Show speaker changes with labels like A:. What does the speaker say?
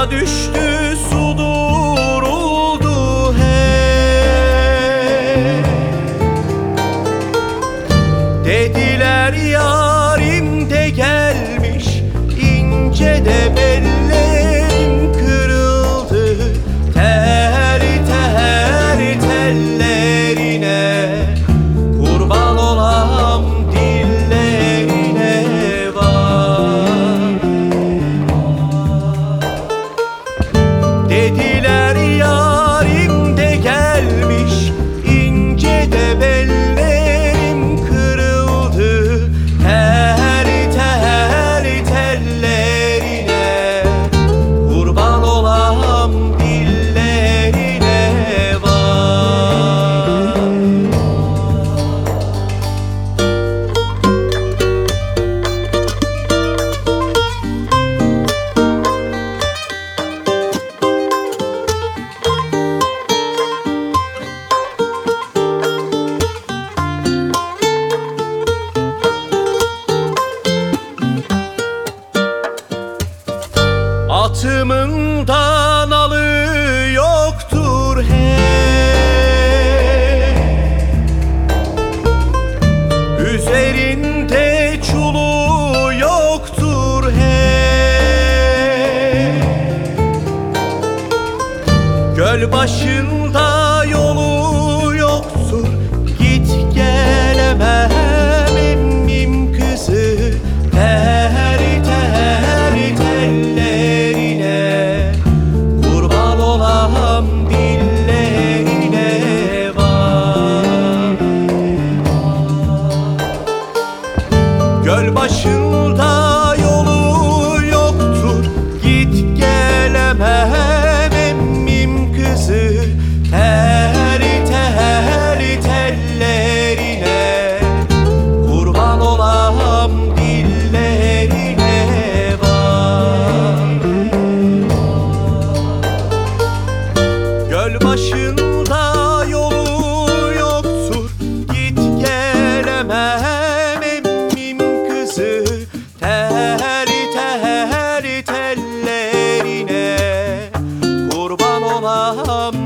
A: Yola düştü, su duruldu hep. Dediler yarim de gelmiş, ince de bellerim kırıldı. Ter ter tellerine, kurban olam dillerine var. Dediler yarim de gelmiş, ince de bellerim kırıldı. Ter ter tellerine, kurban olam dillerine var. Atımın da nalı yoktur hey, üzerinde çulu yoktur hey. Göl başında yolu yoktur, git gelemem emmim kızı. Ter ter tellerine, kurban olam dillerine var. Göl başında yolu yoktur, git gelemem emmim kızı. Ter ter tellerine, kurban olam dillerine var. Göl başında yolu yoktur, git gelemem emmim kızı. Ter ter tellerine, kurban olam